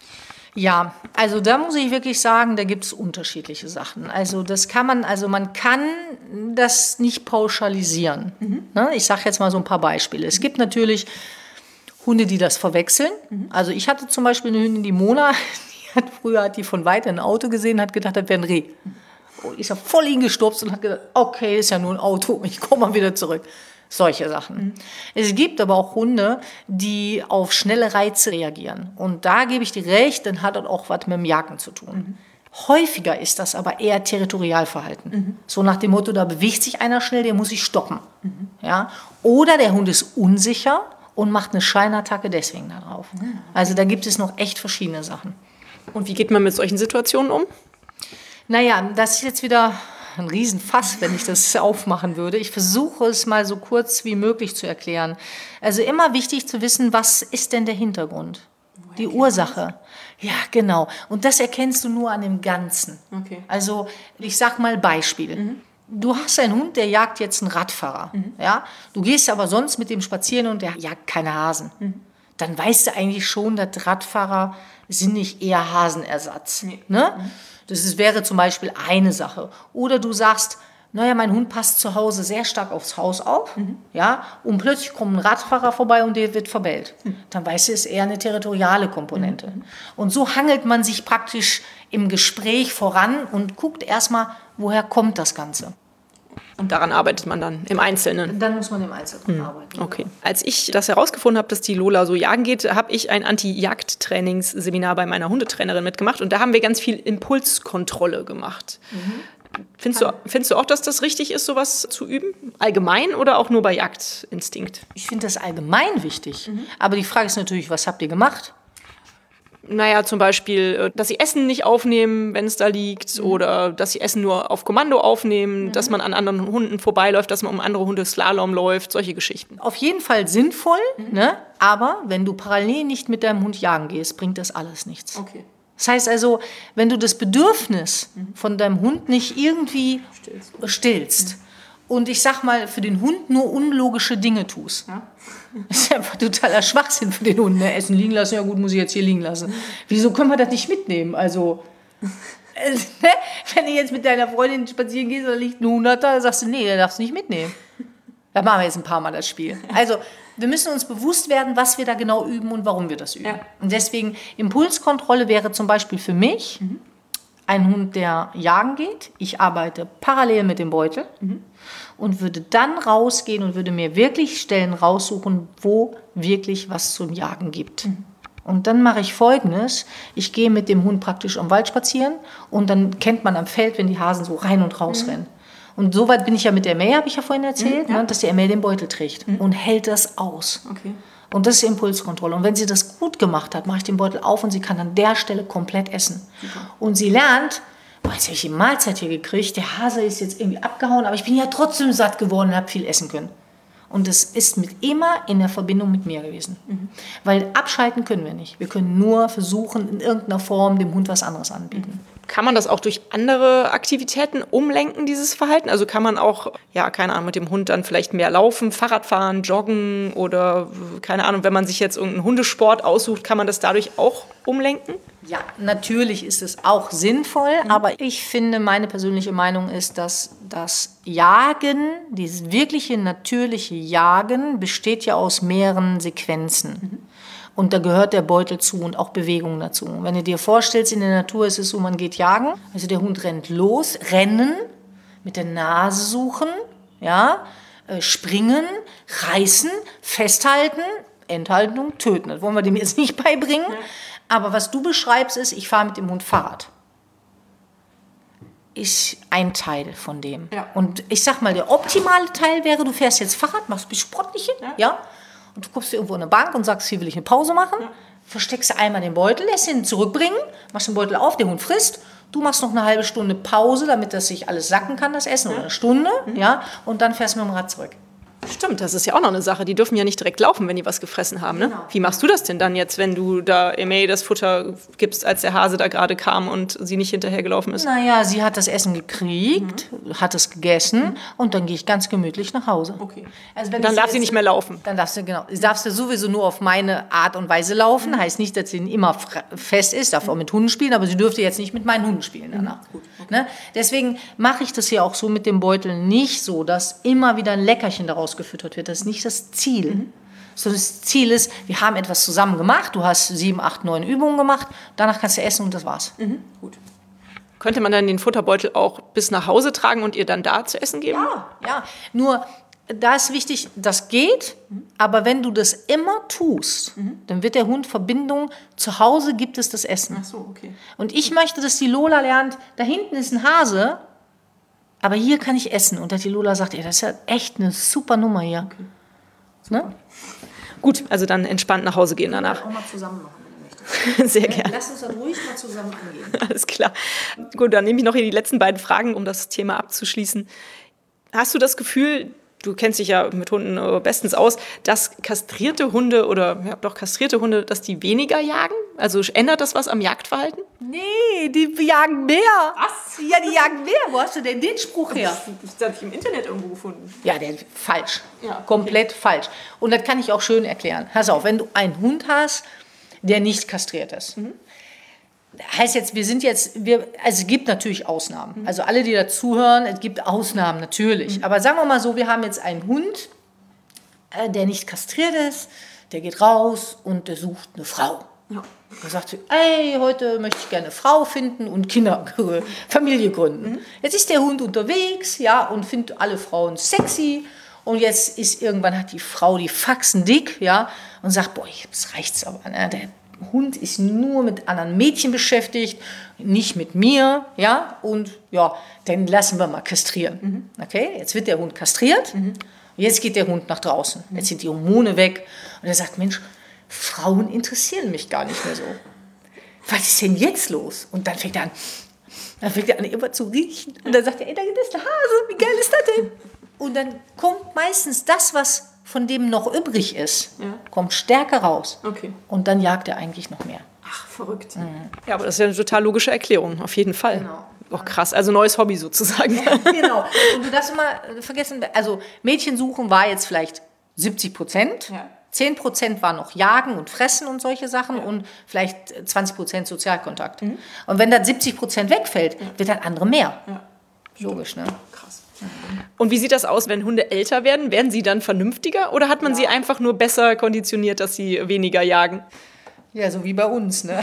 Ja, also da muss ich wirklich sagen, da gibt es unterschiedliche Sachen. Also das kann man, also man kann das nicht pauschalisieren. Mhm. Ne? Ich sage jetzt mal so ein paar Beispiele. Es gibt natürlich Hunde, die das verwechseln. Mhm. Also ich hatte zum Beispiel eine Hündin, die Mona, die hat früher hat die von weitem ein Auto gesehen, hat gedacht, das wäre ein Reh. Und ist ja voll hingestupst und hat gedacht, okay, ist ja nur ein Auto, ich komme mal wieder zurück. Solche Sachen. Mhm. Es gibt aber auch Hunde, die auf schnelle Reize reagieren. Und da gebe ich dir recht, dann hat das auch was mit dem Jagen zu tun. Mhm. Häufiger ist das aber eher Territorialverhalten. Mhm. So nach dem Motto, da bewegt sich einer schnell, der muss sich stoppen. Mhm. Ja? Oder der Hund ist unsicher und macht eine Scheinattacke deswegen darauf. Mhm. Also da gibt es noch echt verschiedene Sachen. Und wie geht man mit solchen Situationen um? Naja, das ist jetzt wieder ein Riesenfass, wenn ich das aufmachen würde. Ich versuche es mal so kurz wie möglich zu erklären. Also immer wichtig zu wissen, was ist denn der Hintergrund? Die Ursache. Ja, genau. Und das erkennst du nur an dem Ganzen. Okay. Also ich sag mal Beispiel. Mhm. Du hast einen Hund, der jagt jetzt einen Radfahrer. Mhm. Ja? Du gehst aber sonst mit dem spazieren und der jagt keine Hasen. Mhm. Dann weißt du eigentlich schon, dass Radfahrer sind nicht eher Hasenersatz. Nee. Ne? Mhm. Das ist, wäre zum Beispiel eine Sache. Oder du sagst, naja, mein Hund passt zu Hause sehr stark aufs Haus auf, mhm. ja, und plötzlich kommt ein Radfahrer vorbei und der wird verbellt. Mhm. Dann weißt du, es ist eher eine territoriale Komponente. Mhm. Und so hangelt man sich praktisch im Gespräch voran und guckt erstmal, woher kommt das Ganze. Und daran arbeitet man dann im Einzelnen? Dann muss man im Einzelnen mhm. arbeiten. Okay. Als ich das herausgefunden habe, dass die Lola so jagen geht, habe ich ein Anti-Jagd-Trainingsseminar bei meiner Hundetrainerin mitgemacht. Und da haben wir ganz viel Impulskontrolle gemacht. Mhm. Findest du, findest du auch, dass das richtig ist, sowas zu üben? Allgemein oder auch nur bei Jagdinstinkt? Ich finde das allgemein wichtig. Mhm. Aber die Frage ist natürlich, was habt ihr gemacht? Naja, zum Beispiel, dass sie Essen nicht aufnehmen, wenn es da liegt, mhm. oder dass sie Essen nur auf Kommando aufnehmen, mhm. dass man an anderen Hunden vorbeiläuft, dass man um andere Hunde Slalom läuft, solche Geschichten. Auf jeden Fall sinnvoll, mhm. ne? Aber wenn du parallel nicht mit deinem Hund jagen gehst, bringt das alles nichts. Okay. Das heißt also, wenn du das Bedürfnis mhm. von deinem Hund nicht irgendwie stillst, stillst mhm. und ich sag mal, für den Hund nur unlogische Dinge tust, ja. Das ist einfach totaler Schwachsinn für den Hund. Ne? Essen liegen lassen, ja gut, muss ich jetzt hier liegen lassen. Wieso können wir das nicht mitnehmen? Also, äh, ne? Wenn du jetzt mit deiner Freundin spazieren gehst, da liegt ein Hunderter, dann sagst du, nee, der darfst du nicht mitnehmen. Da machen wir jetzt ein paar Mal das Spiel. Also, wir müssen uns bewusst werden, was wir da genau üben und warum wir das üben. Ja. Und deswegen, Impulskontrolle wäre zum Beispiel für mich mhm. ein Hund, der jagen geht. Ich arbeite parallel mit dem Beutel. Mhm. Und würde dann rausgehen und würde mir wirklich Stellen raussuchen, wo wirklich was zum Jagen gibt. Mhm. Und dann mache ich Folgendes. Ich gehe mit dem Hund praktisch am Wald spazieren und dann kennt man am Feld, wenn die Hasen so rein und raus mhm. rennen. Und so weit bin ich ja mit der May, habe ich ja vorhin erzählt, mhm, ja. ne, dass die May den Beutel trägt mhm. und hält das aus. Okay. Und das ist Impulskontrolle. Und wenn sie das gut gemacht hat, mache ich den Beutel auf und sie kann an der Stelle komplett essen. Super. Und sie lernt, boah, jetzt habe ich die Mahlzeit hier gekriegt, der Hase ist jetzt irgendwie abgehauen, aber ich bin ja trotzdem satt geworden und habe viel essen können. Und das ist mit immer in der Verbindung mit mir gewesen. Mhm. Weil abschalten können wir nicht. Wir können nur versuchen, in irgendeiner Form dem Hund was anderes anbieten. Kann man das auch durch andere Aktivitäten umlenken, dieses Verhalten? Also kann man auch, ja, keine Ahnung, mit dem Hund dann vielleicht mehr laufen, Fahrrad fahren, joggen oder, keine Ahnung, wenn man sich jetzt irgendeinen Hundesport aussucht, kann man das dadurch auch umlenken? Ja, natürlich ist es auch sinnvoll, mhm. aber ich finde, meine persönliche Meinung ist, dass das Jagen, dieses wirkliche natürliche Jagen, besteht ja aus mehreren Sequenzen. Mhm. Und da gehört der Beutel zu und auch Bewegung dazu. Wenn du dir vorstellst, in der Natur ist es so, man geht jagen, also der Hund rennt los, rennen, mit der Nase suchen, ja, äh, springen, reißen, festhalten, Enthaltung, töten. Das wollen wir dem jetzt nicht beibringen. Ja. Aber was du beschreibst ist, ich fahre mit dem Hund Fahrrad. Ist ein Teil von dem. Ja. Und ich sag mal, der optimale Teil wäre, du fährst jetzt Fahrrad, machst ein bisschen Sportliche, ja. ja, und du guckst dir irgendwo in eine Bank und sagst, hier will ich eine Pause machen, ja. versteckst einmal den Beutel, lässt ihn zurückbringen, machst den Beutel auf, der Hund frisst, du machst noch eine halbe Stunde Pause, damit das sich alles sacken kann, das Essen, ja. oder eine Stunde, mhm. ja, und dann fährst du mit dem Rad zurück. Stimmt, das ist ja auch noch eine Sache. Die dürfen ja nicht direkt laufen, wenn die was gefressen haben. Ne? Genau. Wie machst du das denn dann jetzt, wenn du da May das Futter gibst, als der Hase da gerade kam und sie nicht hinterhergelaufen ist? Naja, sie hat das Essen gekriegt, mhm. hat es gegessen mhm. und dann gehe ich ganz gemütlich nach Hause. Okay. Also wenn dann darf sie jetzt nicht mehr laufen? Dann darfst du, genau. Darfst du sowieso nur auf meine Art und Weise laufen. Mhm. Heißt nicht, dass sie immer fest ist, darf auch mit Hunden spielen, aber sie dürfte jetzt nicht mit meinen Hunden spielen danach. Mhm. Gut. Okay. Ne? Deswegen mache ich das hier auch so mit dem Beutel nicht so, dass immer wieder ein Leckerchen daraus gefüttert wird. Das ist nicht das Ziel. Mhm. Sondern das Ziel ist, wir haben etwas zusammen gemacht, du hast sieben, acht, neun Übungen gemacht, danach kannst du essen und das war's. Mhm. Gut. Könnte man dann den Futterbeutel auch bis nach Hause tragen und ihr dann da zu essen geben? Ja, ja. Nur, da ist wichtig, das geht, mhm. aber wenn du das immer tust, mhm. dann wird der Hund Verbindung, zu Hause gibt es das Essen. Ach so, okay. Und ich möchte, dass die Lola lernt, da hinten ist ein Hase, aber hier kann ich essen. Und dass die Lola sagt, ey, das ist ja echt eine super Nummer hier. Okay. Ne? Gut, also dann entspannt nach Hause gehen danach. Wir auch mal zusammen machen, wenn du möchtest. Sehr gerne. Lass uns dann ruhig mal zusammen angehen. Alles klar. Gut, dann nehme ich noch hier die letzten beiden Fragen, um das Thema abzuschließen. Hast du das Gefühl, du kennst dich ja mit Hunden bestens aus, dass kastrierte Hunde oder ja, doch kastrierte Hunde, dass die weniger jagen? Also ändert das was am Jagdverhalten? Nee, die jagen mehr. Was? Ja, die jagen mehr. Wo hast du denn den Spruch her? Das habe ich im Internet irgendwo gefunden. Ja, der ist falsch. Ja, okay. Komplett falsch. Und das kann ich auch schön erklären. Pass auf, wenn du einen Hund hast, der nicht kastriert ist, mhm. heißt jetzt, wir sind jetzt, wir, also es gibt natürlich Ausnahmen. Mhm. Also alle, die dazuhören, es gibt Ausnahmen natürlich. Mhm. Aber sagen wir mal so, wir haben jetzt einen Hund, der nicht kastriert ist, der geht raus und der sucht eine Frau. Ja. Er sagt, ey, heute möchte ich gerne eine Frau finden und Kinder, Familie gründen. Mhm. Jetzt ist der Hund unterwegs, ja, und findet alle Frauen sexy. Und jetzt ist irgendwann hat die Frau die Faxen dick, ja, und sagt, boah, jetzt reicht's aber. Ne? Der Hund ist nur mit anderen Mädchen beschäftigt, nicht mit mir, ja, und ja, dann lassen wir mal kastrieren. Mhm. Okay, jetzt wird der Hund kastriert, mhm. und jetzt geht der Hund nach draußen. Mhm. Jetzt sind die Hormone weg und er sagt, Mensch, Frauen interessieren mich gar nicht mehr so. Was ist denn jetzt los? Und dann fängt er an, dann fängt er an, immer zu riechen. Und dann sagt er, ey, da ist der Hase, wie geil ist das denn? Und dann kommt meistens das, was von dem noch übrig ist, ja. kommt stärker raus. Okay. Und dann jagt er eigentlich noch mehr. Ach, verrückt. Mhm. Ja, aber das ist ja eine total logische Erklärung, auf jeden Fall. Genau. Auch krass, also neues Hobby sozusagen. Ja, genau. Und du darfst immer vergessen, also Mädchen suchen war jetzt vielleicht siebzig Prozent. Ja. zehn Prozent war noch Jagen und Fressen und solche Sachen ja. und vielleicht zwanzig Prozent Sozialkontakt. Mhm. Und wenn dann siebzig Prozent wegfällt, ja. wird dann andere mehr. Ja. Logisch, ne? Krass. Und wie sieht das aus, wenn Hunde älter werden? Werden sie dann vernünftiger oder hat man ja. sie einfach nur besser konditioniert, dass sie weniger jagen? Ja, so wie bei uns, ne?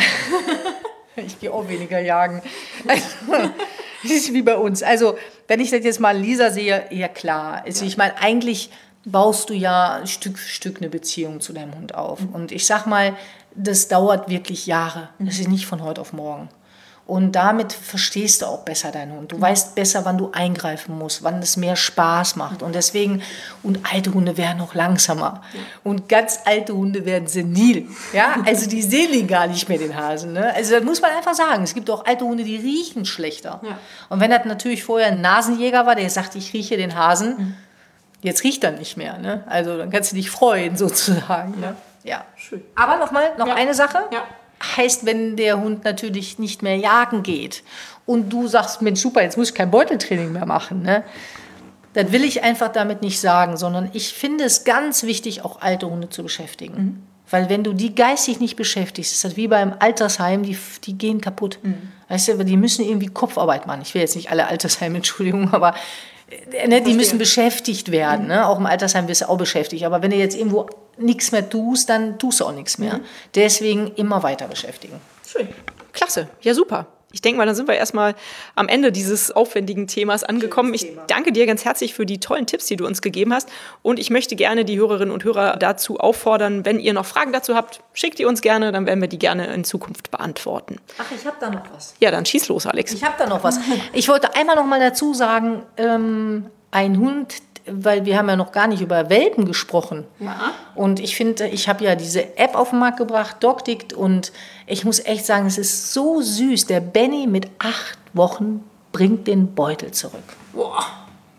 Ich gehe auch weniger jagen. Also, das ist wie bei uns. Also, wenn ich das jetzt mal Lisa sehe, ja klar. Also, ich meine, eigentlich baust du ja Stück für Stück eine Beziehung zu deinem Hund auf. Und ich sag mal, das dauert wirklich Jahre. Das ist nicht von heute auf morgen. Und damit verstehst du auch besser deinen Hund. Du weißt besser, wann du eingreifen musst, wann es mehr Spaß macht. Und deswegen, und alte Hunde werden noch langsamer. Und ganz alte Hunde werden senil. Ja, also die sehen den gar nicht mehr, den Hasen. Ne? Also das muss man einfach sagen. Es gibt auch alte Hunde, die riechen schlechter. Ja. Und wenn das natürlich vorher ein Nasenjäger war, der sagt, ich rieche den Hasen, mhm. jetzt riecht er nicht mehr. Ne? Also dann kannst du dich freuen, sozusagen. Ne? Ja, schön. Aber nochmal, noch, noch ja. eine Sache. Ja. Heißt, wenn der Hund natürlich nicht mehr jagen geht und du sagst, Mensch, super, jetzt muss ich kein Beuteltraining mehr machen, ne? Das will ich einfach damit nicht sagen, sondern ich finde es ganz wichtig, auch alte Hunde zu beschäftigen. Mhm. Weil wenn du die geistig nicht beschäftigst, ist das wie beim Altersheim, die, die gehen kaputt. Mhm. Weißt du, die müssen irgendwie Kopfarbeit machen. Ich will jetzt nicht alle Altersheime, Entschuldigung, aber ne, die müssen beschäftigt werden. Mhm. Ne? Auch im Altersheim wirst du auch beschäftigt. Aber wenn du jetzt irgendwo nichts mehr tust, dann tust du auch nichts mehr. Mhm. Deswegen immer weiter beschäftigen. Schön. Klasse. Ja, super. Ich denke mal, dann sind wir erstmal am Ende dieses aufwendigen Themas angekommen. Ich danke dir ganz herzlich für die tollen Tipps, die du uns gegeben hast. Und ich möchte gerne die Hörerinnen und Hörer dazu auffordern, wenn ihr noch Fragen dazu habt, schickt die uns gerne, dann werden wir die gerne in Zukunft beantworten. Ach, ich habe da noch was. Ja, dann schieß los, Alex. Ich habe da noch was. Ich wollte einmal noch mal dazu sagen, ähm, ein Hund, weil wir haben ja noch gar nicht über Welpen gesprochen. Ja. Und ich finde, ich habe ja diese App auf den Markt gebracht, DogDict, und ich muss echt sagen, es ist so süß. Der Benny mit acht Wochen bringt den Beutel zurück. Boah.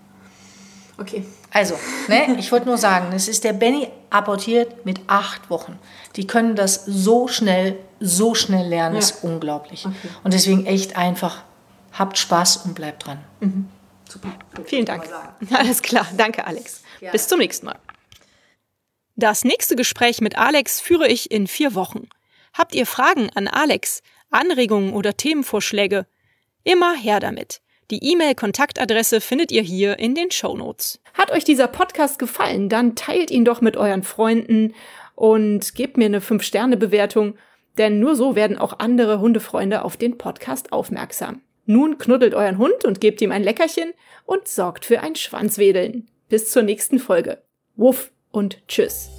Okay. Also, ne, ich wollte nur sagen, es ist der Benny apportiert mit acht Wochen. Die können das so schnell, so schnell lernen, ja. ist unglaublich. Okay. Und deswegen echt einfach, habt Spaß und bleibt dran. Mhm. Super. Vielen Dank. Alles klar. Danke, Alex. Ja. Bis zum nächsten Mal. Das nächste Gespräch mit Alex führe ich in vier Wochen. Habt ihr Fragen an Alex, Anregungen oder Themenvorschläge? Immer her damit. Die E-Mail-Kontaktadresse findet ihr hier in den Shownotes. Hat euch dieser Podcast gefallen, dann teilt ihn doch mit euren Freunden und gebt mir eine fünf Sterne Bewertung, denn nur so werden auch andere Hundefreunde auf den Podcast aufmerksam. Nun knuddelt euren Hund und gebt ihm ein Leckerchen und sorgt für ein Schwanzwedeln. Bis zur nächsten Folge. Wuff und tschüss.